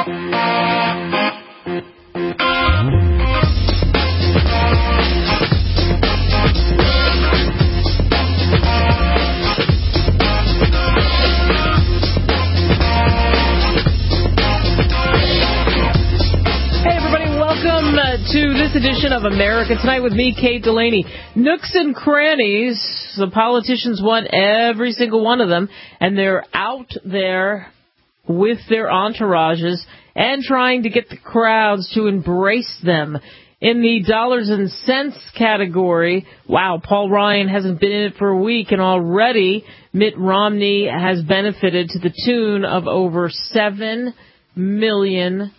To this edition of America Tonight with me, Kate Delaney. Nooks and crannies. The politicians want every single one of them, and they're out there with their entourages and trying to get the crowds to embrace them. In the dollars and cents category, wow, Paul Ryan hasn't been in it for a week, and already Mitt Romney has benefited to the tune of over $7 million.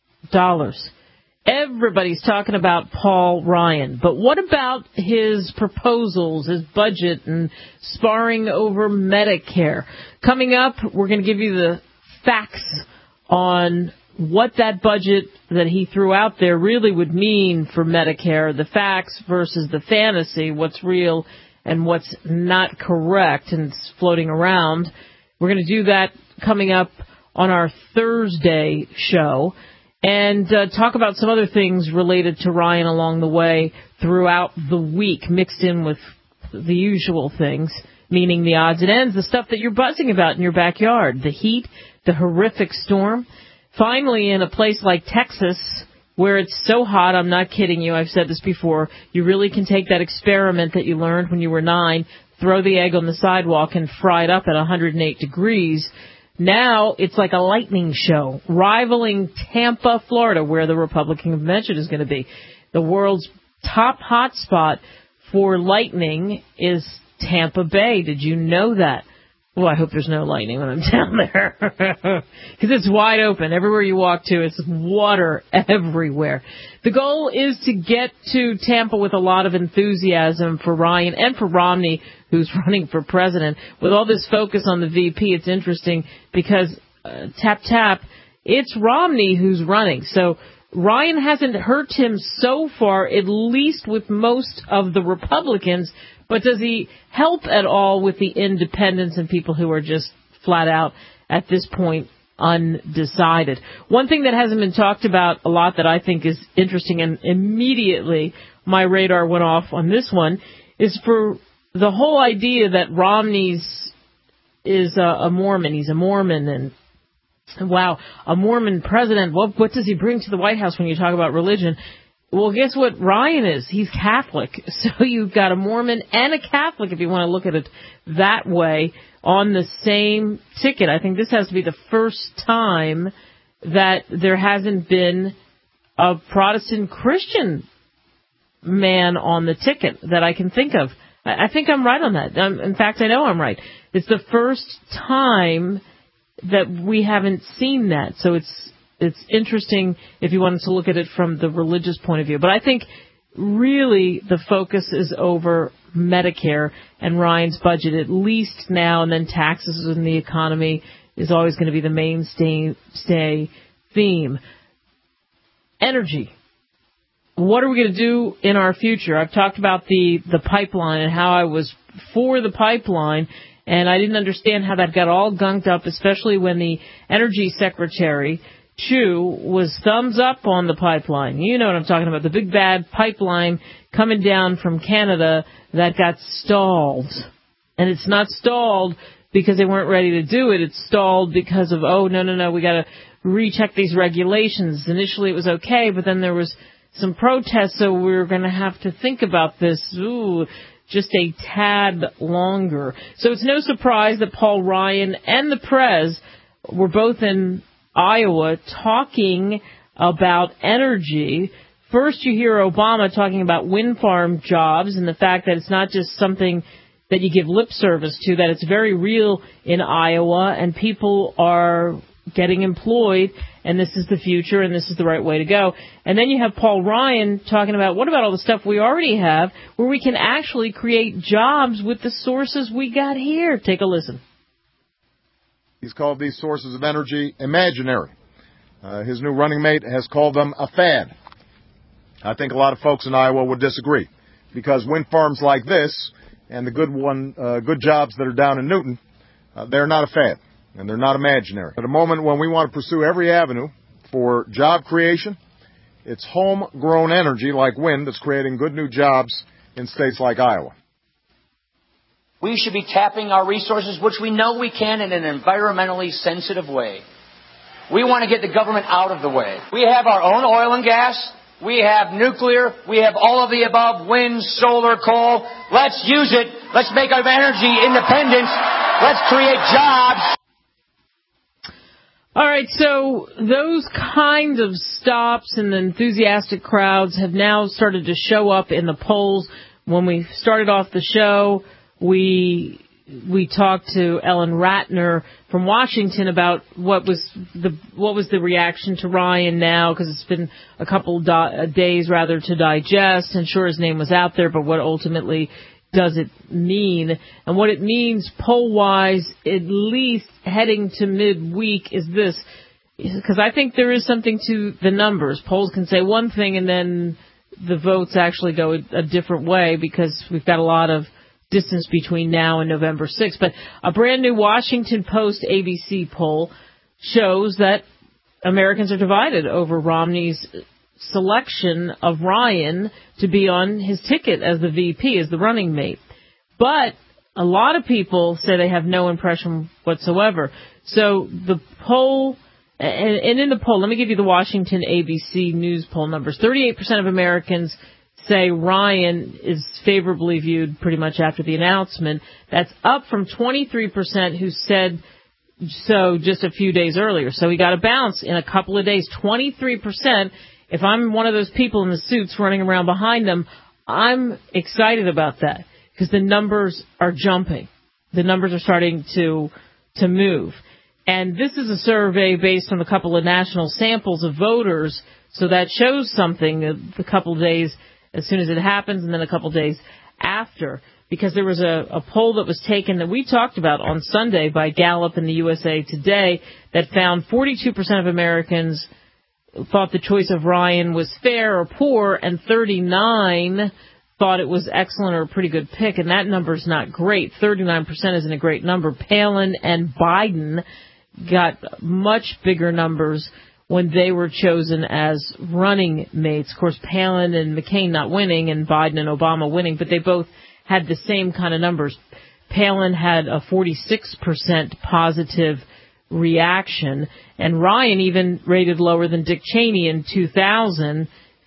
Everybody's talking about Paul Ryan, but what about his proposals, his budget, and sparring over Medicare? Coming up, we're going to give you the facts on what that budget that he threw out there really would mean for Medicare, the facts versus the fantasy, what's real and what's not correct and it's floating around. We're going to do that coming up on our Thursday show. And talk about some other things related to Ryan along the way throughout the week, mixed in with the usual things, meaning the odds and ends, the stuff that you're buzzing about in your backyard, the heat, the horrific storm. Finally, in a place like Texas, where it's so hot, I'm not kidding you, I've said this before, you really can take that experiment that you learned when you were 9, throw the egg on the sidewalk and fry it up at 108 degrees. Now it's like a lightning show, rivaling Tampa, Florida, where the Republican convention is going to be. The world's top hot spot for lightning is Tampa Bay. Did you know that? Well, I hope there's no lightning when I'm down there, because it's wide open. Everywhere you walk to, it's water everywhere. The goal is to get to Tampa with a lot of enthusiasm for Ryan and for Romney, who's running for president. With all this focus on the VP, it's interesting because, tap, it's Romney who's running. So Ryan hasn't hurt him so far, at least with most of the Republicans. But does he help at all with the independents and people who are just flat out at this point undecided? One thing that hasn't been talked about a lot that I think is interesting, and immediately my radar went off on this one, is for the whole idea that Romney is a Mormon. He's a Mormon, and wow, a Mormon president. What does he bring to the White House when you talk about religion? Well, guess what Ryan is? He's Catholic. So you've got a Mormon and a Catholic, if you want to look at it that way, on the same ticket. I think this has to be the first time that there hasn't been a Protestant Christian man on the ticket that I can think of. I think I'm right on that. In fact, I know I'm right. It's the first time that we haven't seen that. So it's interesting if you wanted to look at it from the religious point of view. But I think really the focus is over Medicare and Ryan's budget, at least now, and then taxes and the economy is always going to be the mainstay theme. Energy. What are we going to do in our future? I've talked about the pipeline and how I was for the pipeline, and I didn't understand how that got all gunked up, especially when the Energy Secretary Chu was thumbs up on the pipeline. You know what I'm talking about, the big bad pipeline coming down from Canada that got stalled. And it's not stalled because they weren't ready to do it. It's stalled because of, no, we got to recheck these regulations. Initially it was okay, but then there was some protests, so we were going to have to think about this just a tad longer. So it's no surprise that Paul Ryan and the Prez were both in Iowa talking about energy. First, you hear Obama talking about wind farm jobs and the fact that it's not just something that you give lip service to, that it's very real in Iowa and people are getting employed and this is the future and this is the right way to go. And then you have Paul Ryan talking about what about all the stuff we already have where we can actually create jobs with the sources we got here. Take a listen. He's called these sources of energy imaginary. His new running mate has called them a fad. I think a lot of folks in Iowa would disagree because wind farms like this and the good jobs that are down in Newton, they're not a fad and they're not imaginary. At a moment when we want to pursue every avenue for job creation. It's homegrown energy like wind that's creating good new jobs in states like Iowa. We should be tapping our resources, which we know we can, in an environmentally sensitive way. We want to get the government out of the way. We have our own oil and gas. We have nuclear. We have all of the above: wind, solar, coal. Let's use it. Let's make our energy independent. Let's create jobs. All right, so those kinds of stops and enthusiastic crowds have now started to show up in the polls. When we started off the show, we talked to Ellen Ratner from Washington about what was the reaction to Ryan now, because it's been a couple days rather to digest, and sure, his name was out there, but what ultimately does it mean? And what it means poll-wise, at least heading to midweek, is this, because I think there is something to the numbers. Polls can say one thing and then the votes actually go a different way, because we've got a lot of distance between now and November 6th. But a brand new Washington Post ABC poll shows that Americans are divided over Romney's selection of Ryan to be on his ticket as the VP, as the running mate. But a lot of people say they have no impression whatsoever. So the poll, and in the poll, let me give you the Washington ABC News poll numbers. 38% of Americans say Ryan is favorably viewed pretty much after the announcement. That's up from 23% who said so just a few days earlier. So we got a bounce in a couple of days. 23%. If I'm one of those people in the suits running around behind them, I'm excited about that, because the numbers are jumping. The numbers are starting to move. And this is a survey based on a couple of national samples of voters, so that shows something a couple of days as soon as it happens, and then a couple of days after. Because there was a poll that was taken that we talked about on Sunday by Gallup and the USA Today that found 42% of Americans thought the choice of Ryan was fair or poor, and 39 thought it was excellent or a pretty good pick, and that number's not great. 39% isn't a great number. Palin and Biden got much bigger numbers when they were chosen as running mates. Of course, Palin and McCain not winning, and Biden and Obama winning, but they both had the same kind of numbers. Palin had a 46% positive reaction, and Ryan even rated lower than Dick Cheney in 2000.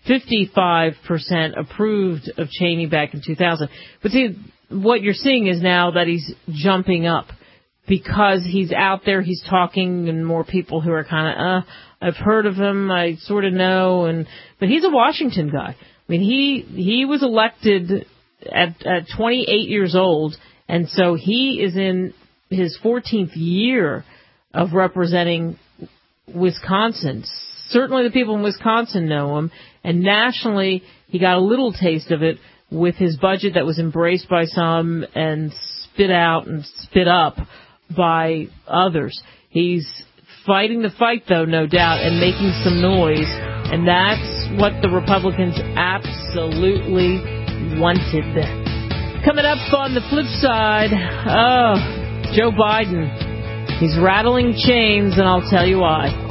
55% approved of Cheney back in 2000. But see, what you're seeing is now that he's jumping up because he's out there, he's talking, and more people who are kind of, I've heard of him, I sort of know, but he's a Washington guy. I mean, he was elected at 28 years old, and so he is in his 14th year of representing Wisconsin. Certainly the people in Wisconsin know him, and nationally he got a little taste of it with his budget that was embraced by some and spit out and spit up by others. He's fighting the fight, though, no doubt, and making some noise, and that's what the Republicans absolutely wanted. Coming up on the flip side, Joe Biden. He's rattling chains, and I'll tell you why.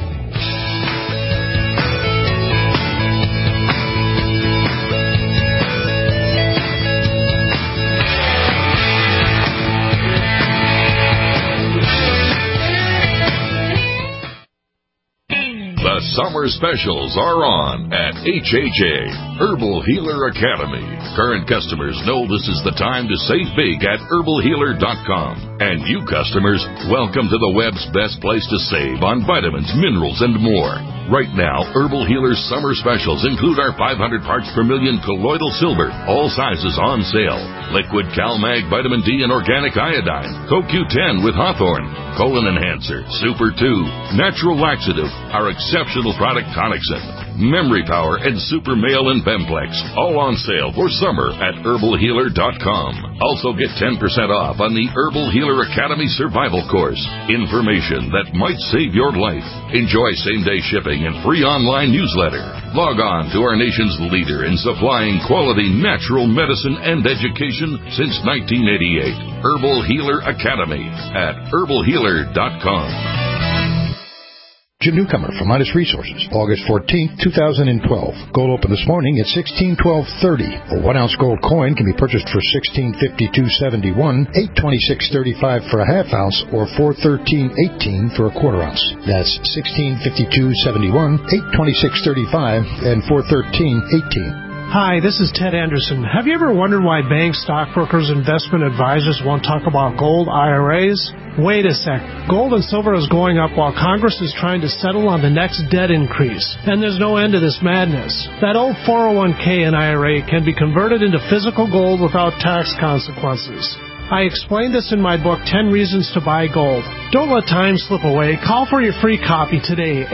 The summer specials are on at HHA, Herbal Healer Academy. Current customers know this is the time to save big at herbalhealer.com. And you customers, welcome to the web's best place to save on vitamins, minerals, and more. Right now, Herbal Healer's summer specials include our 500 parts per million colloidal silver, all sizes on sale. Liquid CalMag Vitamin D and Organic Iodine, CoQ10 with Hawthorne, Colon Enhancer, Super 2, Natural Laxative, our exceptional product Tonicsyn, Memory Power, and Super Male and Bemplex, all on sale for summer at herbalhealer.com. Also get 10% off on the Herbal Healer Academy Survival Course. Information that might save your life. Enjoy same-day shipping and free online newsletter. Log on to our nation's leader in supplying quality natural medicine and education since 1988. Herbal Healer Academy at herbalhealer.com. Jim Newcomer from Midas Resources, August 14th, 2012. Gold opened this morning at $16.1230. A 1-ounce gold coin can be purchased for $16.5271, $826.35 for a half ounce, or $413.18 for a quarter ounce. That's $16.5271, $826.35, and $413.18. Hi, this is Ted Anderson. Have you ever wondered why banks, stockbrokers, investment advisors won't talk about gold IRAs? Wait a sec. Gold and silver is going up while Congress is trying to settle on the next debt increase. And there's no end to this madness. That old 401k and IRA can be converted into physical gold without tax consequences. I explained this in my book, 10 Reasons to Buy Gold. Don't let time slip away. Call for your free copy today,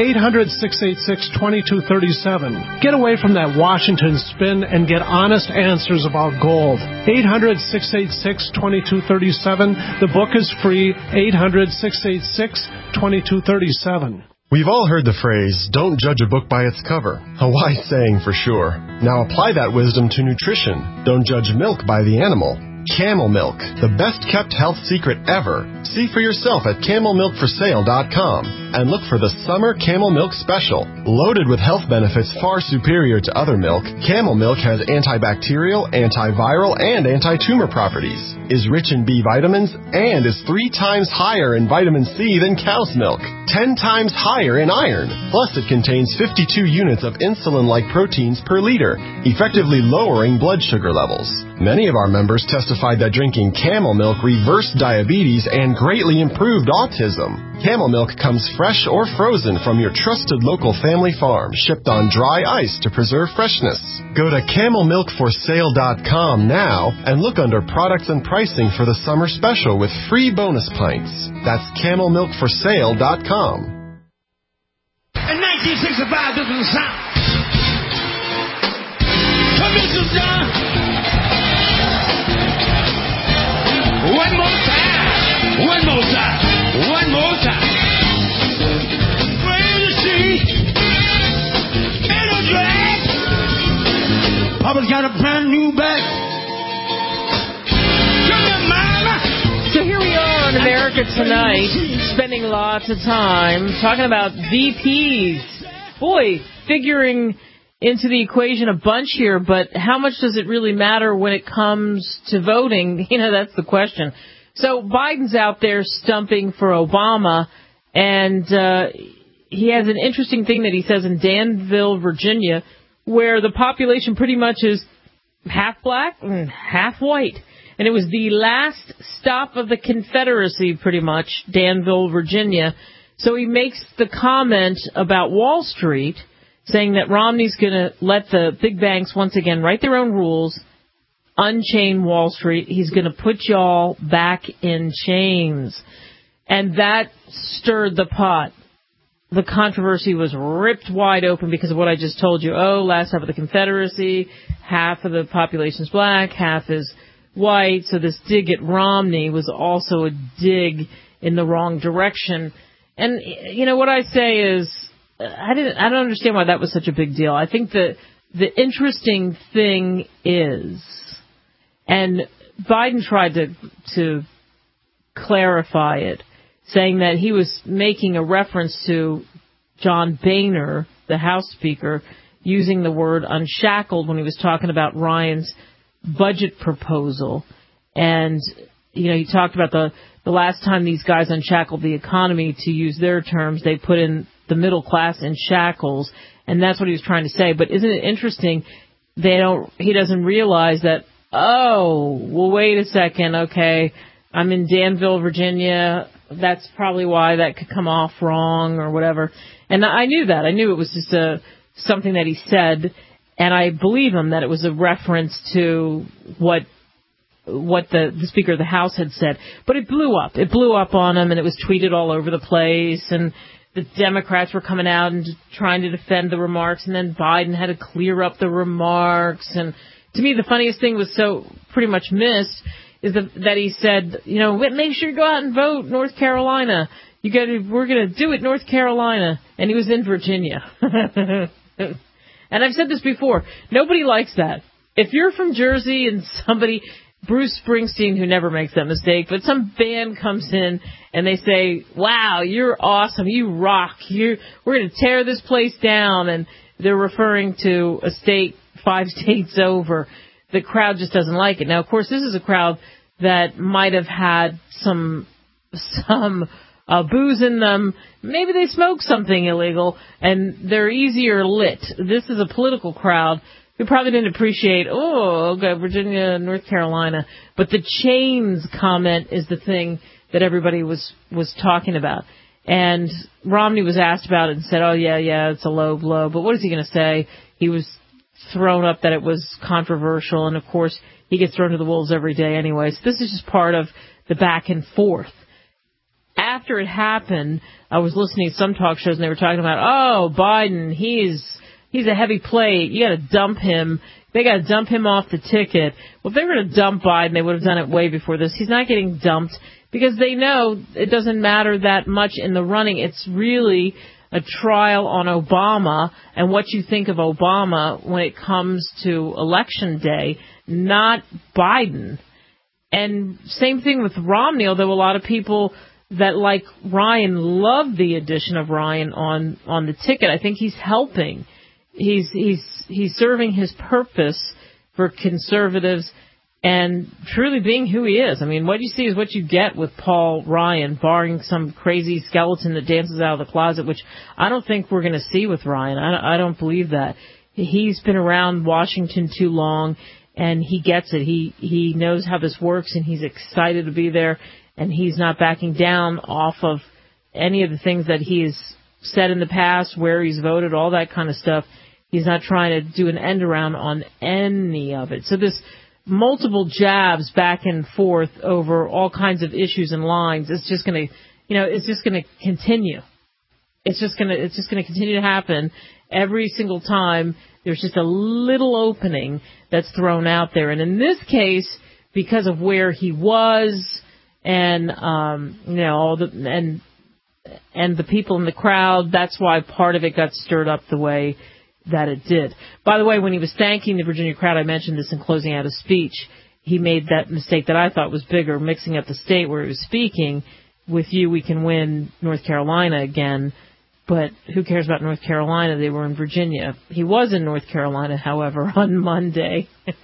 800-686-2237. Get away from that Washington spin and get honest answers about gold. 800-686-2237. The book is free, 800-686-2237. We've all heard the phrase, don't judge a book by its cover. A wise saying for sure. Now apply that wisdom to nutrition. Don't judge milk by the animal. Camel Milk, the best-kept health secret ever. See for yourself at CamelMilkForSale.com and look for the Summer Camel Milk Special. Loaded with health benefits far superior to other milk, Camel Milk has antibacterial, antiviral, and anti-tumor properties, is rich in B vitamins, and is 3 times higher in vitamin C than cow's milk, 10 times higher in iron. Plus, it contains 52 units of insulin-like proteins per liter, effectively lowering blood sugar levels. Many of our members testified that drinking Camel Milk reversed diabetes and greatly improved autism. Camel Milk comes fresh or frozen from your trusted local family farm, shipped on dry ice to preserve freshness. Go to CamelMilkForSale.com now and look under products and pricing for the summer special with free bonus pints. That's CamelMilkForSale.com. In 1965, this was the sound. Come in, John. One more time. One more time. One more time. Where the sea and a drag. Papa's got a brand new bag. Come here, mama. So here we are on America Tonight, spending lots of time talking about VPs. Boy, figuring into the equation a bunch here, but how much does it really matter when it comes to voting? You know, that's the question. So Biden's out there stumping for Obama, and he has an interesting thing that he says in Danville, Virginia, where the population pretty much is half black and half white. And it was the last stop of the Confederacy, pretty much, Danville, Virginia. So he makes the comment about Wall Street, saying that Romney's going to let the big banks once again write their own rules, unchain Wall Street. He's going to put y'all back in chains. And that stirred the pot. The controversy was ripped wide open because of what I just told you. Oh, last half of the Confederacy, half of the population's black, half is white. So this dig at Romney was also a dig in the wrong direction. And, you know, what I say is, I don't understand why that was such a big deal. I think the interesting thing is, and Biden tried to clarify it, saying that he was making a reference to John Boehner, the House Speaker, using the word unshackled when he was talking about Ryan's budget proposal. And, you know, he talked about the last time these guys unshackled the economy, to use their terms, they put in the middle class in shackles, and that's what he was trying to say. But isn't it interesting? He doesn't realize that. Oh, well, wait a second. Okay, I'm in Danville, Virginia. That's probably why that could come off wrong or whatever. And I knew that. I knew it was just something that he said, and I believe him that it was a reference to what the Speaker of the House had said. But it blew up. It blew up on him, and it was tweeted all over the place, and the Democrats were coming out and trying to defend the remarks, and then Biden had to clear up the remarks. And to me, the funniest thing was so pretty much missed is that he said, you know, make sure you go out and vote, North Carolina. We're going to do it, North Carolina. And he was in Virginia. And I've said this before. Nobody likes that. If you're from Jersey and somebody Bruce Springsteen, who never makes that mistake, but some band comes in and they say, wow, you're awesome, you rock, we're going to tear this place down, and they're referring to a state 5 states over. The crowd just doesn't like it. Now, of course, this is a crowd that might have had some booze in them. Maybe they smoked something illegal, and they're easier lit. This is a political crowd who probably didn't appreciate, Virginia, North Carolina. But the chains comment is the thing that everybody was talking about. And Romney was asked about it and said, yeah, it's a low blow. But what is he going to say? He was thrown up that it was controversial, and, of course, he gets thrown to the wolves every day anyway. So this is just part of the back and forth. After it happened, I was listening to some talk shows, and they were talking about, Biden, he's a heavy plate. You got to dump him. They got to dump him off the ticket. Well, if they were going to dump Biden, they would have done it way before this. He's not getting dumped because they know it doesn't matter that much in the running. It's really a trial on Obama and what you think of Obama when it comes to Election Day, not Biden. And same thing with Romney, although a lot of people that like Ryan love the addition of Ryan on the ticket. I think he's helping. He's serving his purpose for conservatives and truly being who he is. I mean, what you see is what you get with Paul Ryan, barring some crazy skeleton that dances out of the closet, which I don't think we're going to see with Ryan. I don't believe that. He's been around Washington too long, and he gets it. He knows how this works, and he's excited to be there, and he's not backing down off of any of the things that he's said in the past, where he's voted, all that kind of stuff. He's not trying to do an end around on any of it. So this multiple jabs back and forth over all kinds of issues and lines, it's just going to, it's just going to continue. It's just going to continue to happen every single time. There's just a little opening that's thrown out there. And in this case, because of where he was and, all the, and the people in the crowd, that's why part of it got stirred up the way that it did. By the way, when he was thanking the Virginia crowd, I mentioned this in closing out his speech, he made that mistake that I thought was bigger, mixing up the state where he was speaking. With you, we can win North Carolina again. But who cares about North Carolina? They were in Virginia. He was in North Carolina, however, on Monday.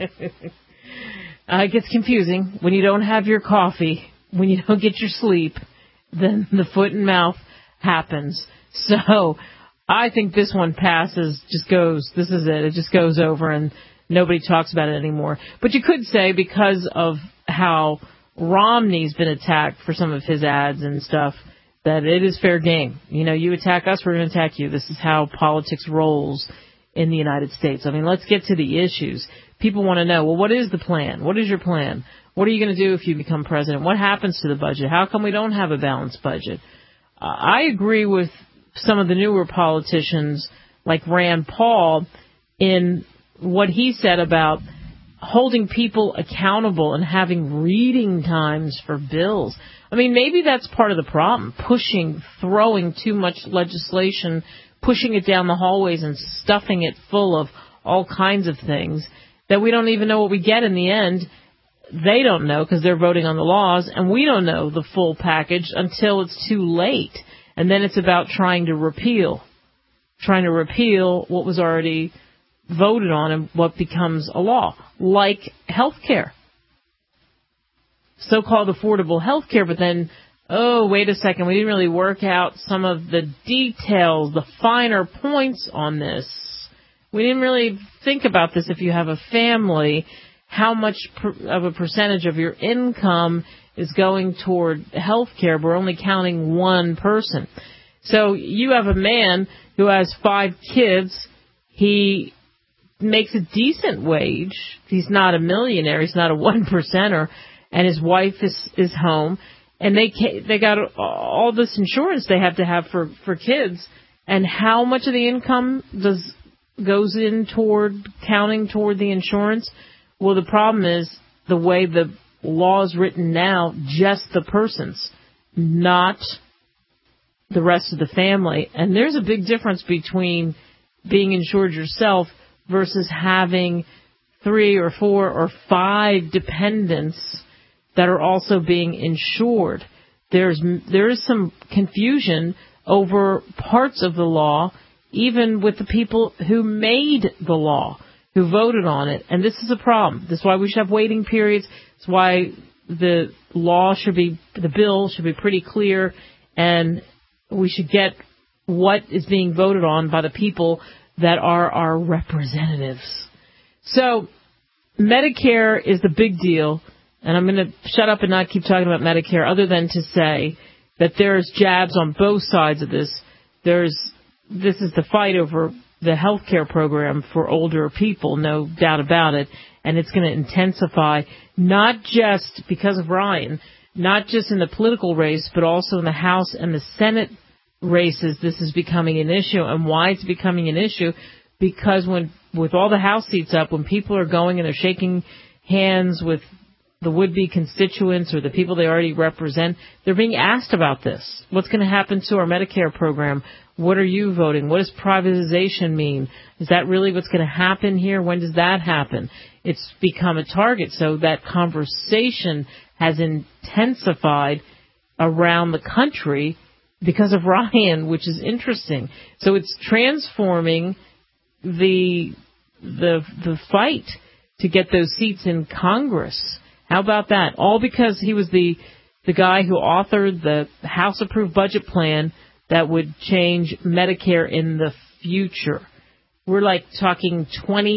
It gets confusing when you don't have your coffee, when you don't get your sleep, then the foot and mouth happens. So I think this one passes, just goes, this is it. It just goes over and nobody talks about it anymore. But you could say because of how Romney's been attacked for some of his ads and stuff, that it is fair game. You attack us, we're going to attack you. This is how politics rolls in the United States. I mean, let's get to the issues. People want to know, well, what is the plan? What is your plan? What are you going to do if you become president? What happens to the budget? How come we don't have a balanced budget? I agree with some of the newer politicians like Rand Paul in what he said about holding people accountable and having reading times for bills. I mean, maybe that's part of the problem, throwing too much legislation, pushing it down the hallways and stuffing it full of all kinds of things that we don't even know what we get in the end. They don't know because they're voting on the laws, and we don't know the full package until it's too late. And then it's about trying to repeal what was already voted on and what becomes a law, like health care, so-called affordable health care. But then, wait a second, we didn't really work out some of the details, the finer points on this. We didn't really think about this. If you have a family, how much of a percentage of your income is going toward health care? We're only counting one person. So you have a man who has 5 kids. He makes a decent wage. He's not a millionaire. He's not a 1%er. And his wife is home. And they got all this insurance they have to have for kids. And how much of the income goes in counting toward the insurance? Well, the problem is the way the law is written now, just the person's, not the rest of the family. And there's a big difference between being insured yourself versus having 3 or 4 or 5 dependents that are also being insured. There is some confusion over parts of the law, even with the people who made the law, who voted on it. And this is a problem. This is why we should have waiting periods. It's why the bill should be pretty clear, and we should get what is being voted on by the people that are our representatives. So Medicare is the big deal, and I'm going to shut up and not keep talking about Medicare other than to say that there's jabs on both sides of this. This is the fight over the health care program for older people, no doubt about it, and it's going to intensify, not just because of Ryan, not just in the political race, but also in the House and the Senate races. This is becoming an issue, and why it's becoming an issue, because with all the House seats up, when people are going and they're shaking hands with the would-be constituents or the people they already represent, they're being asked about this. What's going to happen to our Medicare program? What are you voting? What does privatization mean? Is that really what's going to happen here? When does that happen? It's become a target, so that conversation has intensified around the country because of Ryan, which is interesting. So it's transforming the fight to get those seats in Congress. How about that? All because he was the guy who authored the House-approved budget plan that would change Medicare in the future. We're like talking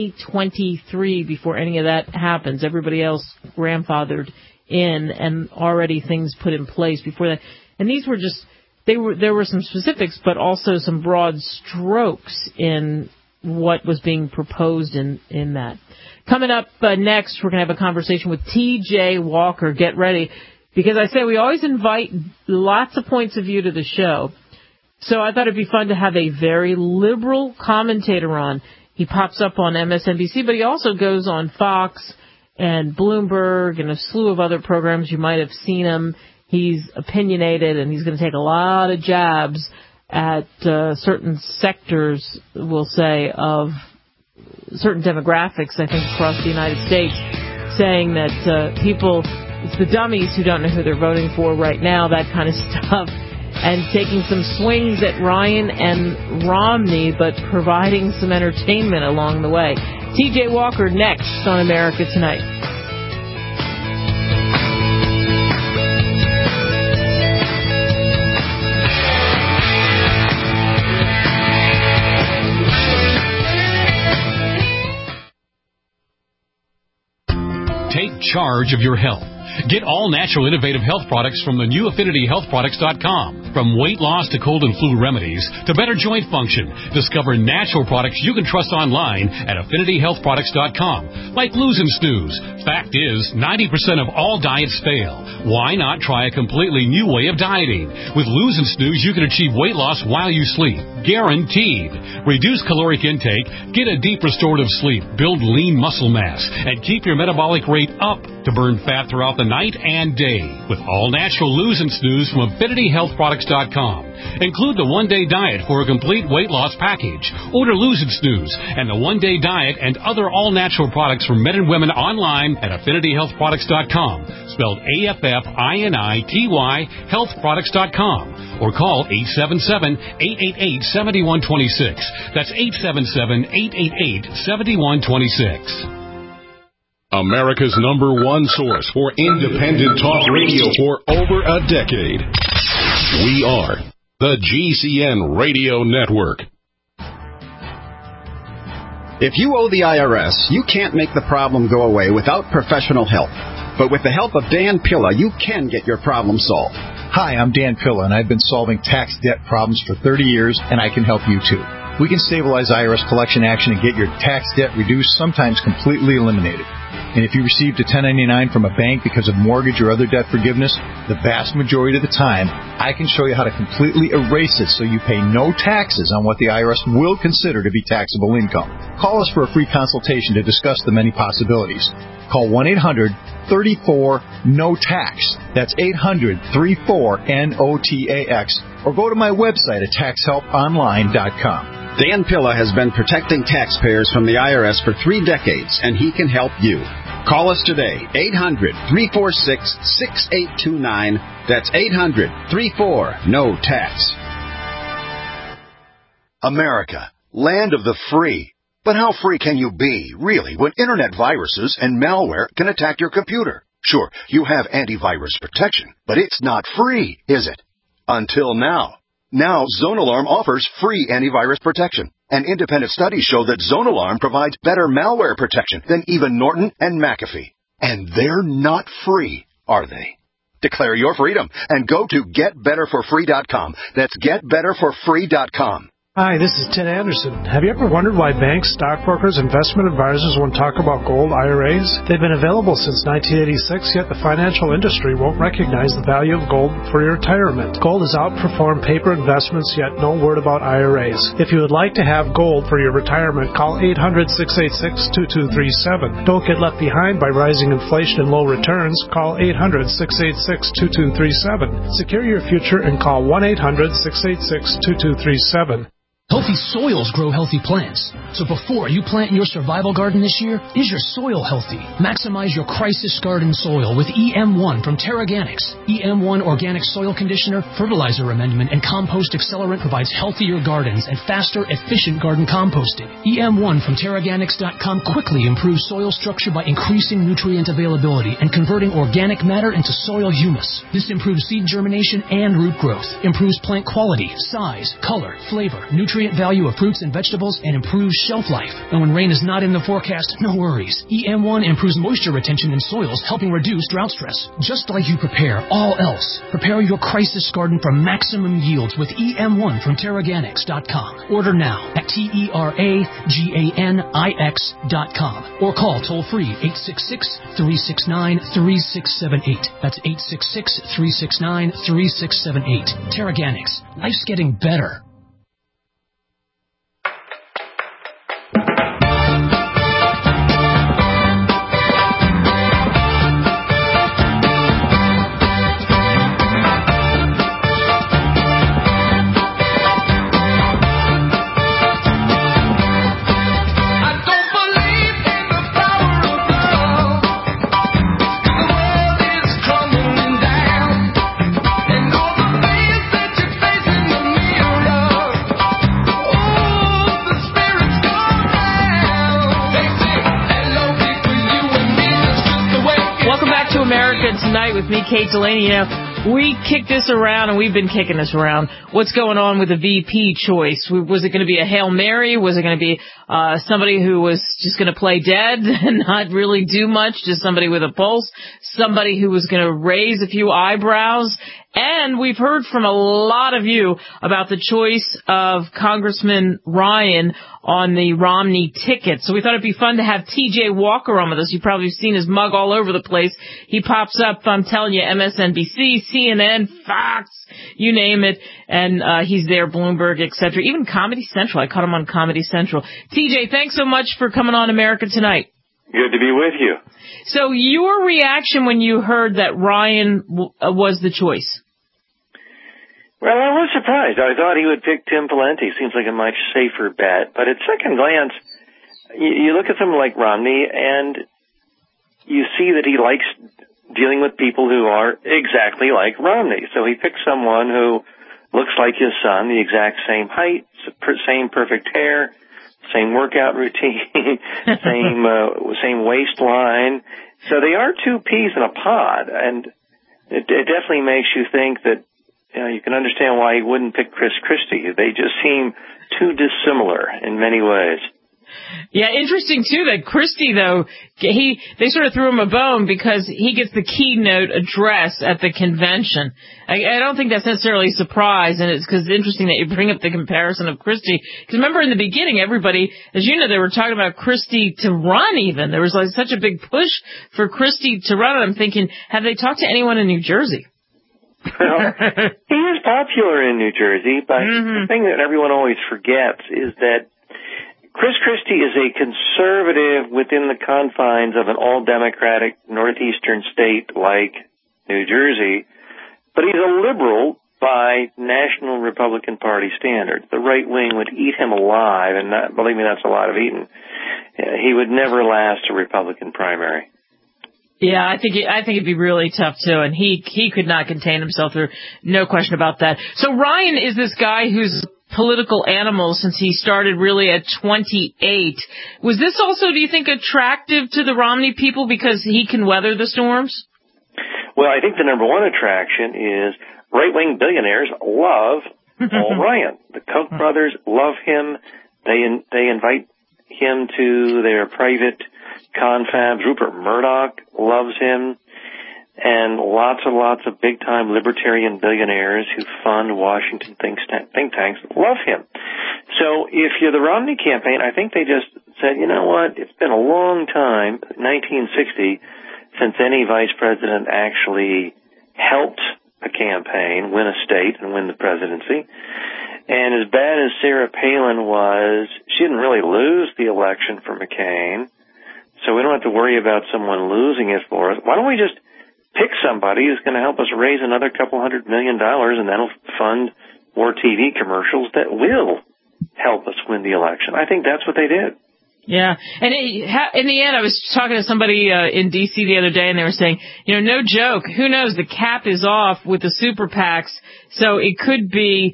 2023 before any of that happens. Everybody else grandfathered in and already things put in place before that. And these were just, there were some specifics, but also some broad strokes in what was being proposed in that. Coming up next, we're going to have a conversation with T.J. Walker. Get ready, because I say we always invite lots of points of view to the show. So I thought it'd be fun to have a very liberal commentator on. He pops up on MSNBC, but he also goes on Fox and Bloomberg and a slew of other programs. You might have seen him. He's opinionated, and he's going to take a lot of jabs at certain sectors, we'll say, of certain demographics, I think, across the United States, saying that it's the dummies who don't know who they're voting for right now, that kind of stuff, and taking some swings at Ryan and Romney, but providing some entertainment along the way. T.J. Walker next on America Tonight. Take charge of your health. Get all natural innovative health products from the new AffinityHealthProducts.com. From weight loss to cold and flu remedies to better joint function, discover natural products you can trust online at AffinityHealthProducts.com. Like Lose and Snooze. Fact is, 90% of all diets fail. Why not try a completely new way of dieting? With Lose and Snooze, you can achieve weight loss while you sleep. Guaranteed. Reduce caloric intake, get a deep restorative sleep, build lean muscle mass, and keep your metabolic rate up to burn fat throughout the night and day. With all natural Lose and Snooze from AffinityHealthProducts.com. Include the one-day diet for a complete weight loss package. Order Lose and Snooze and the one-day diet and other all-natural products for men and women online at AffinityHealthProducts.com. Spelled AFFINITY, healthproducts.com. Or call 877-888-7126. That's 877-888-7126. America's #1 source for independent talk radio for over a decade. We are the GCN Radio Network. If you owe the IRS, you can't make the problem go away without professional help. But with the help of Dan Pilla, you can get your problem solved. Hi, I'm Dan Pilla, and I've been solving tax debt problems for 30 years, and I can help you too. We can stabilize IRS collection action and get your tax debt reduced, sometimes completely eliminated. And if you received a 1099 from a bank because of mortgage or other debt forgiveness, the vast majority of the time, I can show you how to completely erase it so you pay no taxes on what the IRS will consider to be taxable income. Call us for a free consultation to discuss the many possibilities. Call 1-800-34-NO-TAX. That's 800-34-NOTAX. Or go to my website at taxhelponline.com. Dan Pilla has been protecting taxpayers from the IRS for 3 decades, and he can help you. Call us today, 800-346-6829. That's 800-34-NO-TAX. America, land of the free. But how free can you be, really, when internet viruses and malware can attack your computer? Sure, you have antivirus protection, but it's not free, is it? Until now. Now, ZoneAlarm offers free antivirus protection. And independent studies show that ZoneAlarm provides better malware protection than even Norton and McAfee. And they're not free, are they? Declare your freedom and go to getbetterforfree.com. That's getbetterforfree.com. Hi, this is Ted Anderson. Have you ever wondered why banks, stockbrokers, investment advisors won't talk about gold IRAs? They've been available since 1986, yet the financial industry won't recognize the value of gold for your retirement. Gold has outperformed paper investments, yet no word about IRAs. If you would like to have gold for your retirement, call 800-686-2237. Don't get left behind by rising inflation and low returns. Call 800-686-2237. Secure your future and call 1-800-686-2237. Healthy soils grow healthy plants. So before you plant your survival garden this year, is your soil healthy? Maximize your crisis garden soil with EM1 from Terraganics. EM1 Organic Soil Conditioner, Fertilizer Amendment, and Compost Accelerant provides healthier gardens and faster, efficient garden composting. EM1 from Terraganics.com quickly improves soil structure by increasing nutrient availability and converting organic matter into soil humus. This improves seed germination and root growth, improves plant quality, size, color, flavor, nutrient value of fruits and vegetables, and improves shelf life. And when rain is not in the forecast, no worries. EM1 improves moisture retention in soils, helping reduce drought stress. Just like you prepare all else, prepare your crisis garden for maximum yields with EM1 from Terraganics.com. Order now at TERAGANIX.com or call toll-free 866-369-3678. That's 866-369-3678. Terraganics. Life's getting better. Tonight with me, Kate Delaney. You know, we kicked this around, and we've been kicking this around. What's going on with the VP choice? Was it going to be a Hail Mary? Was it going to be somebody who was just going to play dead and not really do much, just somebody with a pulse, somebody who was going to raise a few eyebrows? And we've heard from a lot of you about the choice of Congressman Ryan on the Romney ticket. So we thought it'd be fun to have TJ Walker on with us. You've probably seen his mug all over the place. He pops up, I'm telling you, MSNBC, CNN, Fox, you name it. And he's there, Bloomberg, etc. Even Comedy Central. I caught him on Comedy Central. TJ, thanks so much for coming on America Tonight. Good to be with you. So your reaction when you heard that Ryan was the choice? Well, I was surprised. I thought he would pick Tim Pawlenty. Seems like a much safer bet. But at second glance, you look at someone like Romney, and you see that he likes dealing with people who are exactly like Romney. So he picked someone who looks like his son, the exact same height, same perfect hair, same workout routine, same waistline. So they are two peas in a pod, and it definitely makes you think that you can understand why he wouldn't pick Chris Christie. They just seem too dissimilar in many ways. Yeah, interesting too that Christie, though, they sort of threw him a bone because he gets the keynote address at the convention. I don't think that's necessarily a surprise, and it's because it's interesting that you bring up the comparison of Christie. Because remember in the beginning, everybody, as you know, they were talking about Christie to run even. There was like such a big push for Christie to run, and I'm thinking, have they talked to anyone in New Jersey? Well, he is popular in New Jersey, but the thing that everyone always forgets is that Chris Christie is a conservative within the confines of an all-Democratic northeastern state like New Jersey, but he's a liberal by national Republican Party standards. The right wing would eat him alive, and believe me, that's a lot of eating. He would never last a Republican primary. Yeah, I think it'd be really tough too, and he could not contain himself. There, no question about that. So Ryan is this guy who's political animal since he started really at 28. Was this also, do you think, attractive to the Romney people because he can weather the storms? Well, I think the number one attraction is right-wing billionaires love Paul Ryan. The Koch brothers love him. They invite him to their private confabs. Rupert Murdoch loves him. And lots and lots of big-time libertarian billionaires who fund Washington think tanks love him. So if you're the Romney campaign, I think they just said, you know what, it's been a long time, 1960, since any vice president actually helped a campaign win a state and win the presidency. And as bad as Sarah Palin was, she didn't really lose the election for McCain, so we don't have to worry about someone losing it for us. Why don't we just pick somebody who's going to help us raise another couple $100 million, and that'll fund more TV commercials that will help us win the election. I think that's what they did. Yeah, and in the end, I was talking to somebody in D.C. the other day, and they were saying, no joke, who knows, the cap is off with the super PACs, so it could be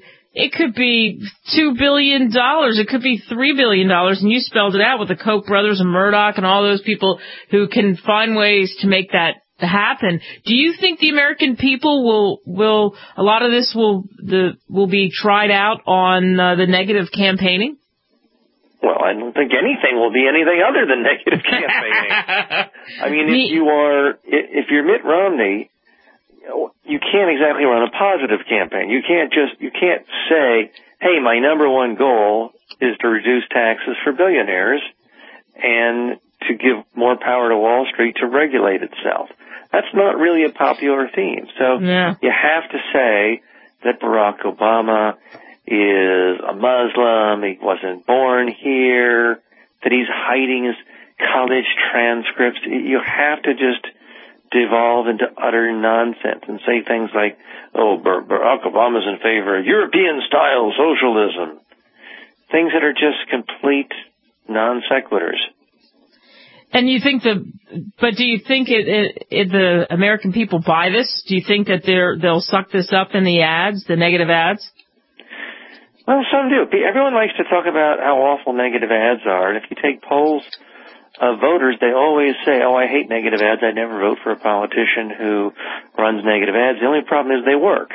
$2 billion, it could be $3 billion, and you spelled it out with the Koch brothers and Murdoch and all those people who can find ways to make that happen. Do you think the American people will a lot of this will be tried out on the negative campaigning? Well, I don't think anything will be anything other than negative campaigning. I mean, if you're Mitt Romney, you can't exactly run a positive campaign. You can't say, hey, my number one goal is to reduce taxes for billionaires and to give more power to Wall Street to regulate itself. That's not really a popular theme. So you have to say that Barack Obama is a Muslim, he wasn't born here, that he's hiding his college transcripts. You have to just devolve into utter nonsense and say things like, oh, Barack Obama's in favor of European-style socialism. Things that are just complete non sequiturs. And you think but do you think the American people buy this? Do you think that they'll suck this up in the ads, the negative ads? Well, some do. Everyone likes to talk about how awful negative ads are, and if you take polls of voters, they always say, oh, I hate negative ads. I never vote for a politician who runs negative ads. The only problem is they work.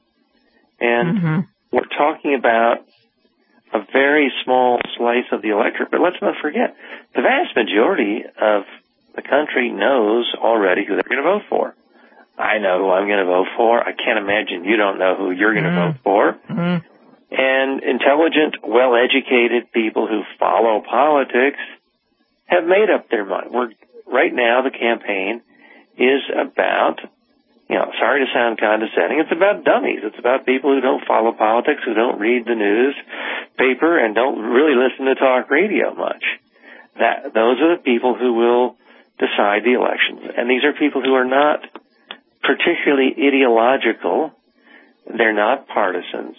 And we're talking about a very small slice of the electorate, but let's not forget, the vast majority of the country knows already who they're going to vote for. I know who I'm going to vote for. I can't imagine you don't know who you're going to vote for. And intelligent, well-educated people who follow politics have made up their mind. Right now, the campaign is about, sorry to sound condescending, it's about dummies. It's about people who don't follow politics, who don't read the newspaper, and don't really listen to talk radio much. Those are the people who will decide the elections. And these are people who are not particularly ideological. They're not partisans.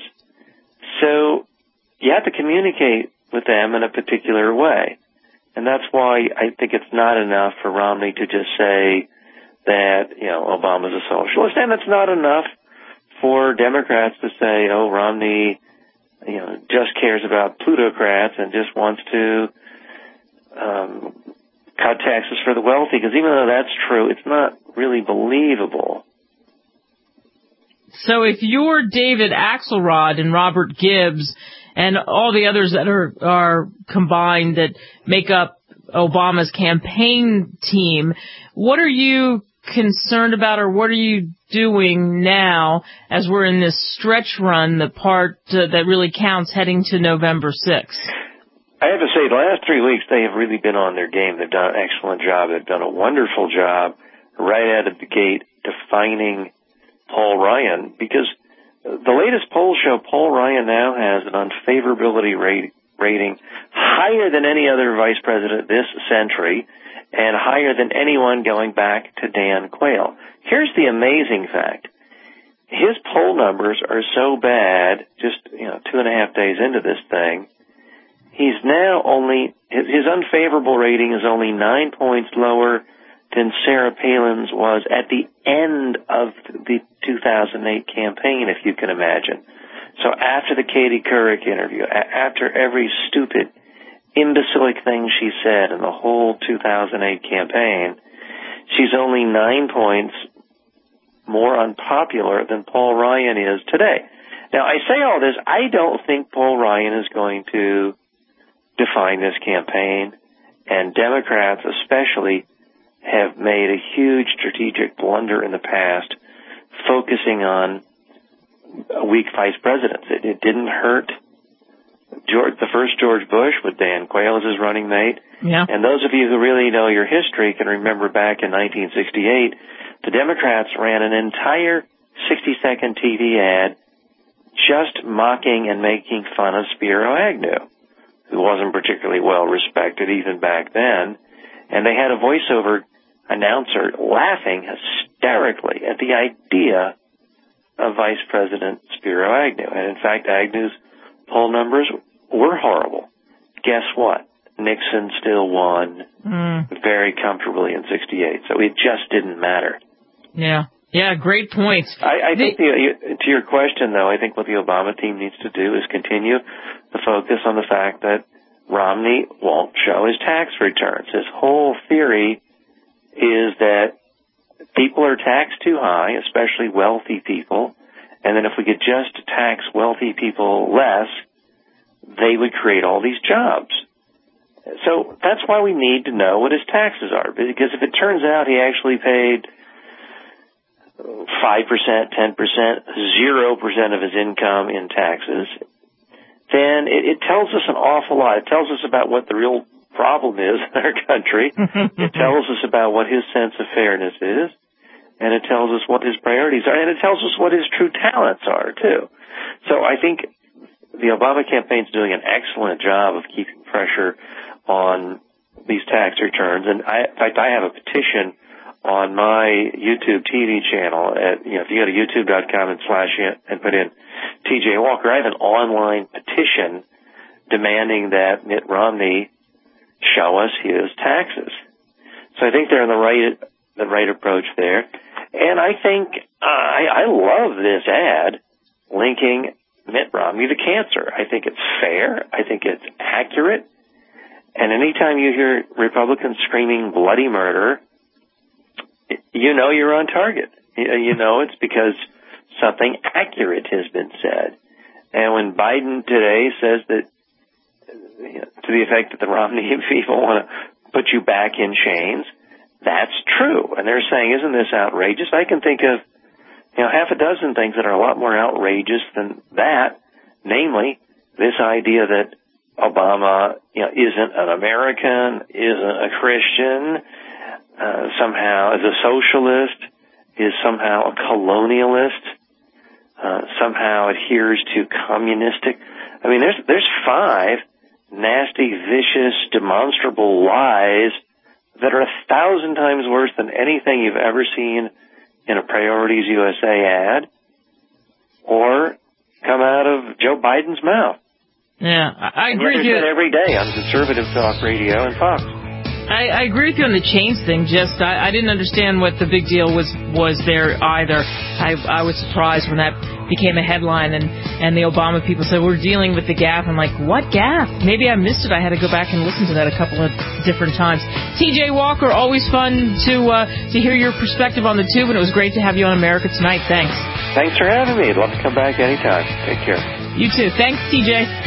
So you have to communicate with them in a particular way. And that's why I think it's not enough for Romney to just say that, Obama's a socialist. And it's not enough for Democrats to say, oh, Romney, just cares about plutocrats and just wants to cut taxes for the wealthy. Because even though that's true, it's not really believable. So if you're David Axelrod and Robert Gibbs and all the others that are combined that make up Obama's campaign team, what are you concerned about, or what are you doing now as we're in this stretch run, the part that really counts heading to November 6th? I have to say, the last 3 weeks, they have really been on their game. They've done an excellent job. They've done a wonderful job right out of the gate defining Paul Ryan, because the latest polls show Paul Ryan now has an unfavorability rating higher than any other vice president this century and higher than anyone going back to Dan Quayle. Here's the amazing fact. his poll numbers are so bad, just 2.5 days into this thing, he's now only, his unfavorable rating is only 9 points lower than Sarah Palin's was at the end of the 2008 campaign, if you can imagine. So after the Katie Couric interview, after every stupid, imbecilic thing she said in the whole 2008 campaign, she's only 9 points more unpopular than Paul Ryan is today. Now, I say all this, I don't think Paul Ryan is going to define this campaign, and Democrats especially have made a huge strategic blunder in the past focusing on weak vice presidents. It didn't hurt the first George Bush with Dan Quayle as his running mate. Yeah. And those of you who really know your history can remember back in 1968, the Democrats ran an entire 60-second TV ad just mocking and making fun of Spiro Agnew, who wasn't particularly well respected even back then. And they had a voiceover announcer laughing hysterically at the idea of Vice President Spiro Agnew. And in fact, Agnew's poll numbers were horrible. Guess what? Nixon still won very comfortably in 68. So it just didn't matter. Yeah. Yeah, great points. I think, to your question, though, I think what the Obama team needs to do is continue to focus on the fact that Romney won't show his tax returns. His whole theory is that people are taxed too high, especially wealthy people, and then if we could just tax wealthy people less, they would create all these jobs. So that's why we need to know what his taxes are, because if it turns out he actually paid 5%, 10%, 0% of his income in taxes, then it tells us an awful lot. It tells us about what the real problem is in our country. It tells us about what his sense of fairness is, and it tells us what his priorities are, and it tells us what his true talents are, too. So I think the Obama campaign is doing an excellent job of keeping pressure on these tax returns. And in fact, I have a petition on my YouTube TV channel. If you go to youtube.com and put in TJ Walker, I have an online petition demanding that Mitt Romney show us his taxes. So I think they're on the right approach there. And I think I love this ad linking Mitt Romney to cancer. I think it's fair. I think it's accurate. And anytime you hear Republicans screaming bloody murder, you know you're on target. You know it's because something accurate has been said. And when Biden today says that, to the effect that the Romney people want to put you back in chains, that's true. And they're saying, isn't this outrageous? I can think of half a dozen things that are a lot more outrageous than that, namely this idea that Obama isn't an American, isn't a Christian, somehow is a socialist, is somehow a colonialist, somehow adheres to communistic. I mean, there's 5 nasty, vicious, demonstrable lies that are 1,000 times worse than anything you've ever seen in a Priorities USA ad or come out of Joe Biden's mouth. Yeah, I agree with you. Every day on Conservative Talk Radio and Fox. I agree with you on the chains thing. Just I didn't understand what the big deal was there either. I was surprised when that became a headline and the Obama people said we're dealing with the gaffe. I'm like, what gaffe? Maybe I missed it. I had to go back and listen to that a couple of different times. TJ Walker, always fun to hear your perspective on the tube, and it was great to have you on America Tonight. Thanks. Thanks for having me. I'd love to come back anytime. Take care. You too. Thanks, TJ.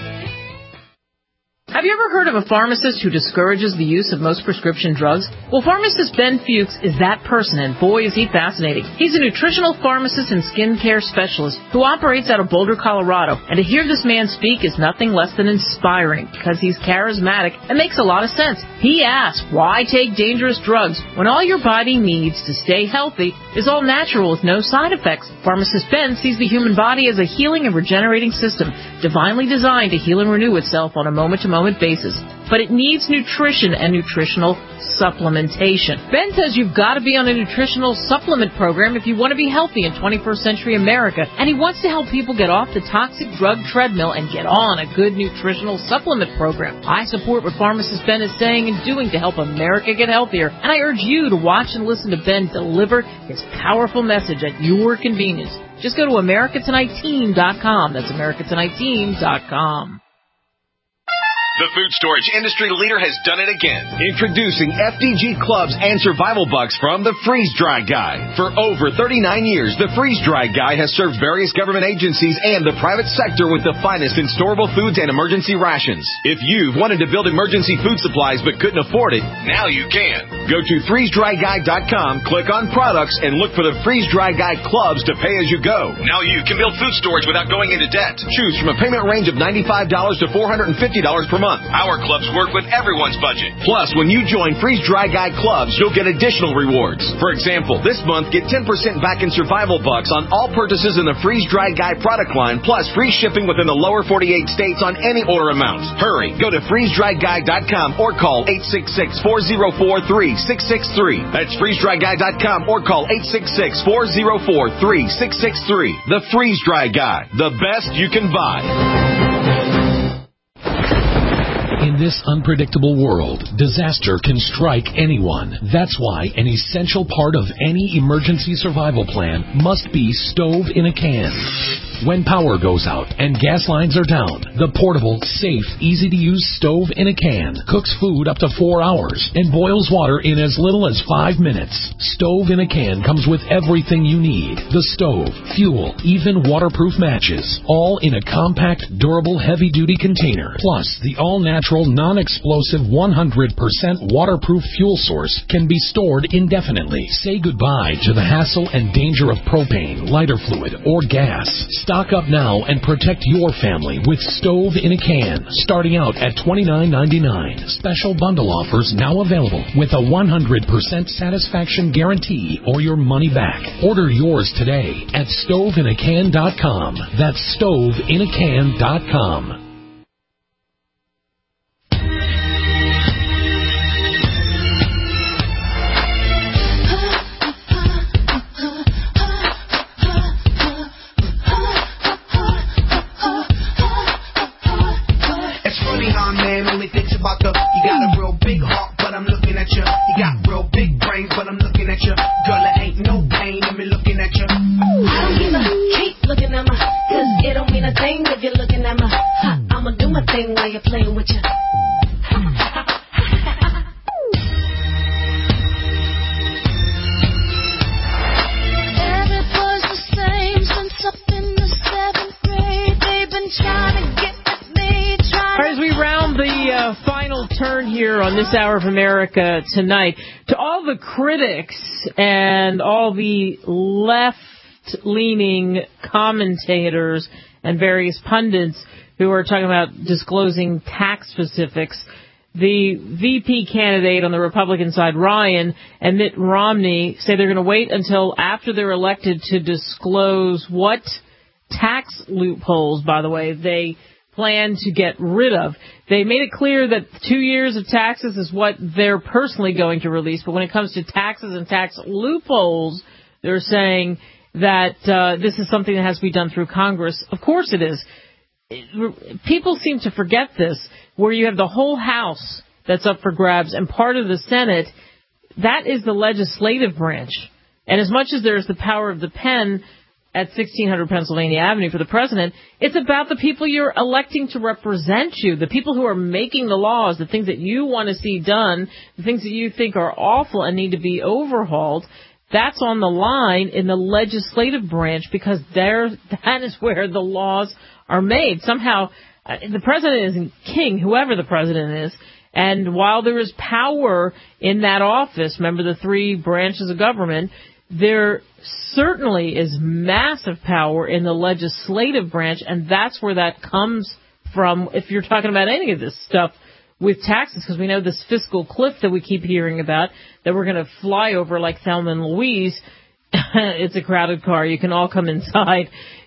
Have you ever heard of a pharmacist who discourages the use of most prescription drugs? Well, pharmacist Ben Fuchs is that person, and boy, is he fascinating. He's a nutritional pharmacist and skincare specialist who operates out of Boulder, Colorado. And to hear this man speak is nothing less than inspiring because he's charismatic and makes a lot of sense. He asks, why take dangerous drugs when all your body needs to stay healthy is all natural with no side effects? Pharmacist Ben sees the human body as a healing and regenerating system, divinely designed to heal and renew itself on a moment-to-moment supplement basis, but it needs nutrition and nutritional supplementation. Ben says you've got to be on a nutritional supplement program if you want to be healthy in 21st century America, and he wants to help people get off the toxic drug treadmill and get on a good nutritional supplement program. I support what pharmacist Ben is saying and doing to help America get healthier, and I urge you to watch and listen to Ben deliver his powerful message at your convenience. Just go to AmericaTonightTeam.com. That's AmericaTonightTeam.com. The food storage industry leader has done it again. Introducing FDG Clubs and Survival Bucks from the Freeze Dry Guy. For over 39 years, the Freeze Dry Guy has served various government agencies and the private sector with the finest in storable foods and emergency rations. If you've wanted to build emergency food supplies but couldn't afford it, now you can. Go to freezedryguy.com, click on products, and look for the Freeze Dry Guy Clubs to pay as you go. Now you can build food storage without going into debt. Choose from a payment range of $95 to $450 per month. Our clubs work with everyone's budget. Plus, when you join Freeze Dry Guy Clubs, you'll get additional rewards. For example, this month, get 10% back in Survival Bucks on all purchases in the Freeze Dry Guy product line, plus free shipping within the lower 48 states on any order amount. Hurry, go to freezedryguy.com or call 866-404-3663. That's freezedryguy.com or call 866-404-3663. The Freeze Dry Guy, the best you can buy. In this unpredictable world, disaster can strike anyone. That's why an essential part of any emergency survival plan must be stove in a can. When power goes out and gas lines are down, the portable, safe, easy-to-use stove in a can cooks food up to 4 hours and boils water in as little as 5 minutes. Stove in a can comes with everything you need. The stove, fuel, even waterproof matches, all in a compact, durable, heavy-duty container. Plus, the all-natural, non-explosive, 100% waterproof fuel source can be stored indefinitely. Say goodbye to the hassle and danger of propane, lighter fluid, or gas. Stock up now and protect your family with Stove in a Can, starting out at $29.99. Special bundle offers now available with a 100% satisfaction guarantee or your money back. Order yours today at stoveinacan.com. That's stoveinacan.com. You got a real big heart, but I'm looking at you. You got real big brains, but I'm looking at you. Girl, it ain't no pain in me looking at you. I don't give a keep looking at me, cause it don't mean a thing if you're looking at me. I'ma do my thing while you're playing with you. Every boy's the same since up in the 7th grade. They've been trying to get at me, As we round the final turn here on This Hour of America tonight, to all the critics and all the left-leaning commentators and various pundits who are talking about disclosing tax specifics, the VP candidate on the Republican side, Ryan, and Mitt Romney say they're going to wait until after they're elected to disclose what tax loopholes, by the way, they plan to get rid of. They made it clear that 2 years of taxes is what they're personally going to release, but when it comes to taxes and tax loopholes, they're saying that this is something that has to be done through Congress. Of course it is. People seem to forget this, where you have the whole House that's up for grabs and part of the Senate. That is the legislative branch. And as much as there's the power of the pen at 1600 Pennsylvania Avenue for the president, it's about the people you're electing to represent you, the people who are making the laws, the things that you want to see done, the things that you think are awful and need to be overhauled. That's on the line in the legislative branch because that is where the laws are made. Somehow, the president isn't king, whoever the president is, and while there is power in that office, remember the 3 branches of government, there certainly is massive power in the legislative branch, and that's where that comes from if you're talking about any of this stuff with taxes, because we know this fiscal cliff that we keep hearing about that we're going to fly over like Thelma and Louise. It's a crowded car. You can all come inside.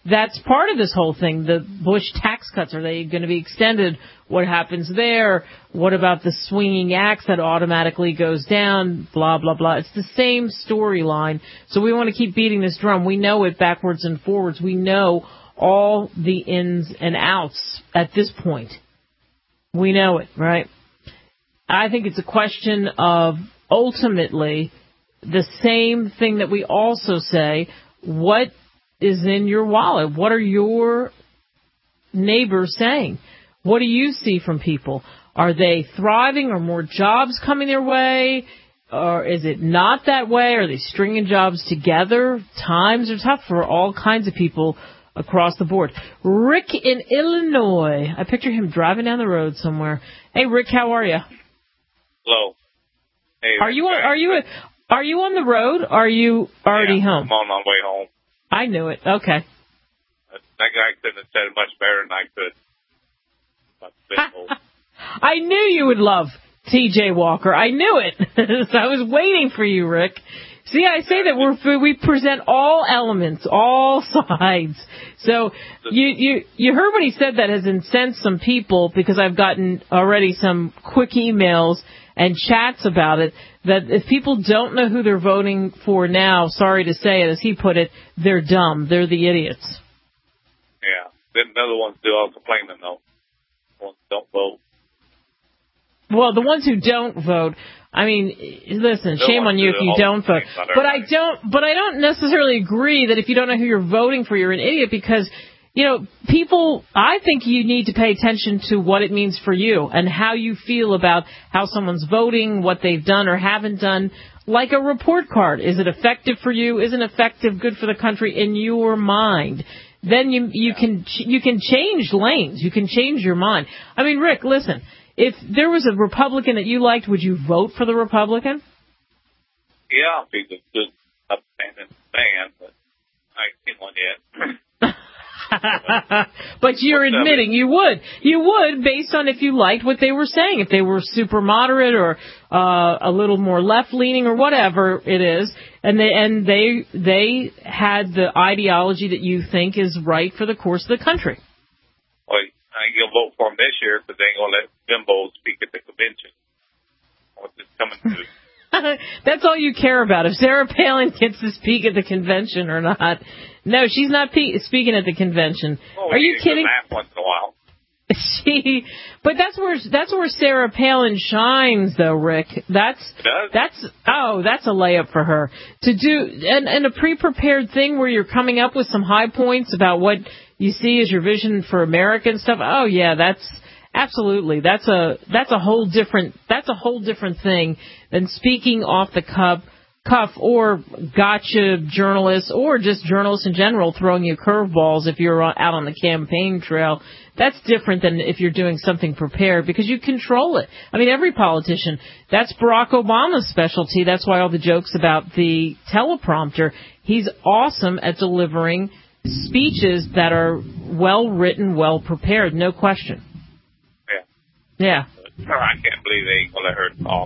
that's part of this whole thing. The Bush tax cuts, are they going to be extended? What happens there? What about the swinging axe that automatically goes down? Blah, blah, blah. It's the same storyline. So we want to keep beating this drum. We know it backwards and forwards. We know all the ins and outs at this point. We know it, right? I think it's a question of ultimately the same thing that we also say, what is in your wallet? What are your neighbors saying? What do you see from people? Are they thriving? Are more jobs coming their way? Or is it not that way? Are they stringing jobs together? Times are tough for all kinds of people across the board. Rick in Illinois. I picture him driving down the road somewhere. Hey, Rick, how are you? Hello. Hey, Are you on the road? Are you already home? I'm on my way home. I knew it. Okay. That guy couldn't have said it much better than I could. I knew you would love T.J. Walker. I knew it. So I was waiting for you, Rick. See, I say that we present all elements, all sides. So you heard what he said that has incensed some people, because I've gotten already some quick emails and chats about it, that if people don't know who they're voting for now, sorry to say it, as he put it, they're dumb. They're the idiots. Yeah. Then the other ones do all complaining, though. The ones who don't vote. Well, the ones who don't vote, I mean, listen, shame on you if you don't vote. But I don't necessarily agree that if you don't know who you're voting for, you're an idiot, because, you know, people, I think you need to pay attention to what it means for you and how you feel about how someone's voting, what they've done or haven't done, like a report card. Is it effective for you? Isn't effective good for the country in your mind? Then you can change lanes. You can change your mind. I mean, Rick, listen, if there was a Republican that you liked, would you vote for the Republican? Yeah, if he's a good upstanding man, but I ain't seen one yet. But you're admitting you would. You would, based on if you liked what they were saying. If they were super moderate or a little more left-leaning or whatever it is, and they had the ideology that you think is right for the course of the country. Well, I ain't going to vote for him this year because they ain't going to let Jimbo speak at the convention. What's this coming to? That's all you care about, if Sarah Palin gets to speak at the convention or not. No, she's not speaking at the convention. Oh, are you kidding? Laugh once in a while. But that's where Sarah Palin shines, though, Rick. That's a layup for her to do, and a pre-prepared thing where you're coming up with some high points about what you see as your vision for America and stuff. Oh yeah, that's absolutely that's a whole different thing than speaking off the cuff or gotcha journalists or just journalists in general throwing you curveballs if you're out on the campaign trail. That's different than if you're doing something prepared because you control it. I mean, every politician, that's Barack Obama's specialty. That's why all the jokes about the teleprompter. He's awesome at delivering speeches that are well written, well prepared, no question. Yeah. I can't believe they ain't going to let her talk.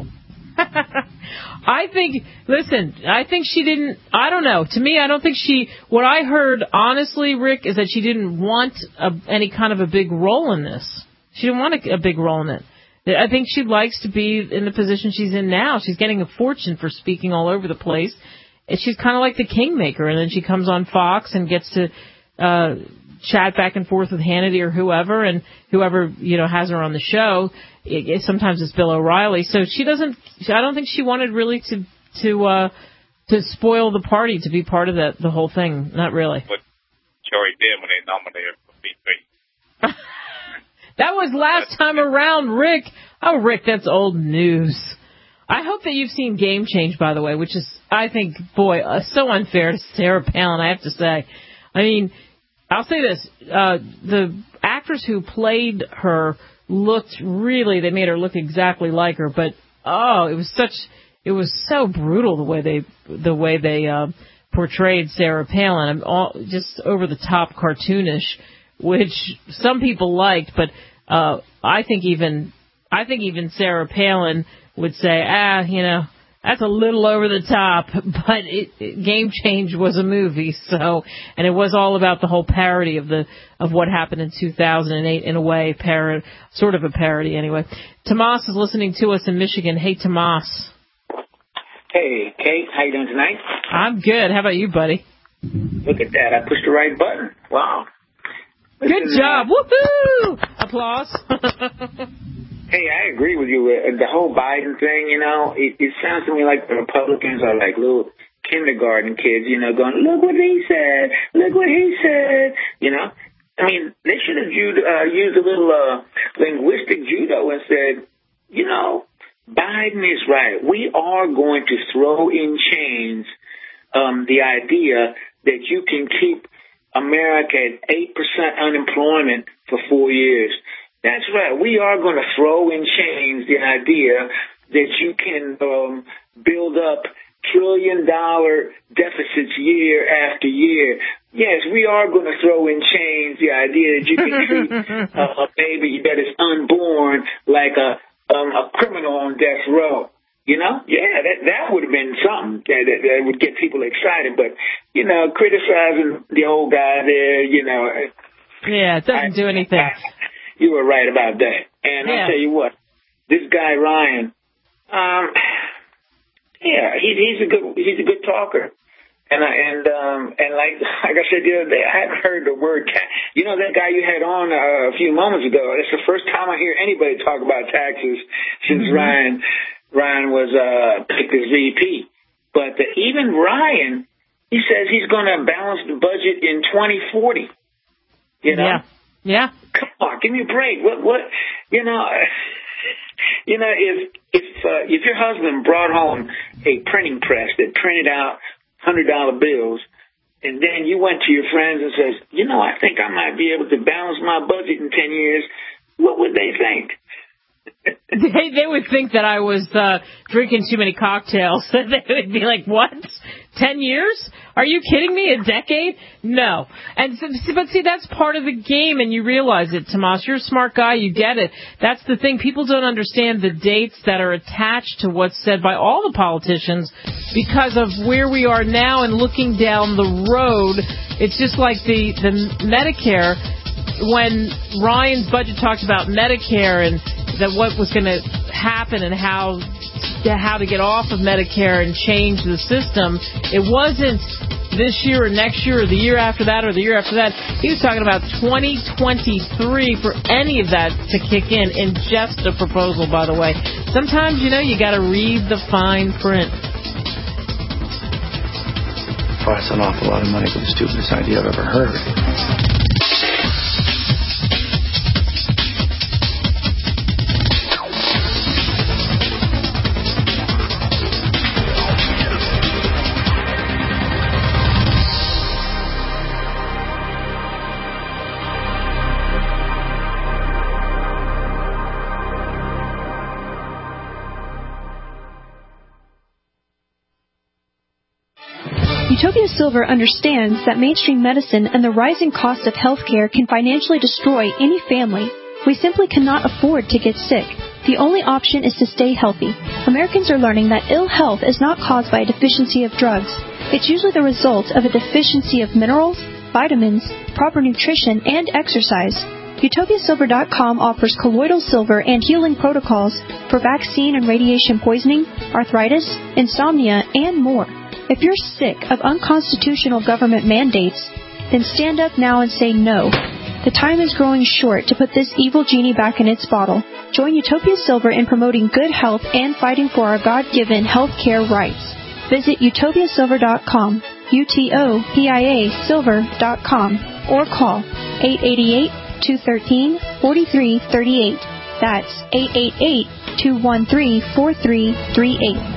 I think she didn't, I don't know. To me, I don't think what I heard, honestly, Rick, is that she didn't want any kind of a big role in this. She didn't want a big role in it. I think she likes to be in the position she's in now. She's getting a fortune for speaking all over the place. And she's kind of like the kingmaker, and then she comes on Fox and gets to chat back and forth with Hannity or whoever, and whoever, has her on the show. Sometimes it's Bill O'Reilly. So I don't think she wanted really to spoil the party, to be part of the whole thing. Not really. But she already did when they nominated her for VP. That was last time around, Rick. Oh, Rick, that's old news. I hope that you've seen Game Change, by the way, which is, I think, so unfair to Sarah Palin, I have to say. I mean, I'll say this. The actress who played her they made her look exactly like her, but, it was so brutal the way they portrayed Sarah Palin. Just over the top cartoonish, which some people liked, but I think even Sarah Palin would say, That's a little over the top, but Game Change was a movie, so, and it was all about the whole parody of what happened in 2008 in a way, sort of a parody anyway. Tomas is listening to us in Michigan. Hey, Tomas. Hey, Kate, how you doing tonight? I'm good. How about you, buddy? Look at that. I pushed the right button. Wow. Good job. Woohoo! Applause. Hey, I agree with you. The whole Biden thing, it sounds to me like the Republicans are like little kindergarten kids, going, look what he said, look what he said, I mean, they should have used a little linguistic judo and said, Biden is right. We are going to throw in chains the idea that you can keep America at 8% unemployment for 4 years. That's right. We are going to throw in chains the idea that you can build up trillion-dollar deficits year after year. Yes, we are going to throw in chains the idea that you can treat a baby that is unborn like a criminal on death row. Yeah, that would have been something that would get people excited. But, criticizing the old guy there, Yeah, it doesn't do anything. You were right about that. And I'll tell you what, this guy Ryan, he's a good talker. And like I said the other day, I hadn't heard the word tax. That guy you had on a few moments ago, it's the first time I hear anybody talk about taxes since Ryan was picked as VP. But even Ryan, he says he's going to balance the budget in 2040. Yeah. Come on, give me a break. What? If your husband brought home a printing press that printed out $100 bills, and then you went to your friends and says, I think I might be able to balance my budget in 10 years, what would they think? They would think that I was drinking too many cocktails. They would be like, what? 10 years? Are you kidding me? A decade? No. But see, that's part of the game, and you realize it, Tomas. You're a smart guy. You get it. That's the thing. People don't understand the dates that are attached to what's said by all the politicians because of where we are now and looking down the road. It's just like the Medicare. When Ryan's budget talked about Medicare and that what was going to happen and how to get off of Medicare and change the system, it wasn't this year or next year or the year after that or the year after that. He was talking about 2023 for any of that to kick in just a proposal, by the way. Sometimes, you got to read the fine print. That's an awful lot of money for the stupidest idea I've ever heard. Utopia Silver understands that mainstream medicine and the rising cost of healthcare can financially destroy any family. We simply cannot afford to get sick. The only option is to stay healthy. Americans are learning that ill health is not caused by a deficiency of drugs. It's usually the result of a deficiency of minerals, vitamins, proper nutrition, and exercise. UtopiaSilver.com offers colloidal silver and healing protocols for vaccine and radiation poisoning, arthritis, insomnia, and more. If you're sick of unconstitutional government mandates, then stand up now and say no. The time is growing short to put this evil genie back in its bottle. Join Utopia Silver in promoting good health and fighting for our God-given health care rights. Visit UtopiaSilver.com, UTOPIA Silver.com, or call 888-213-4338. That's 888-213-4338.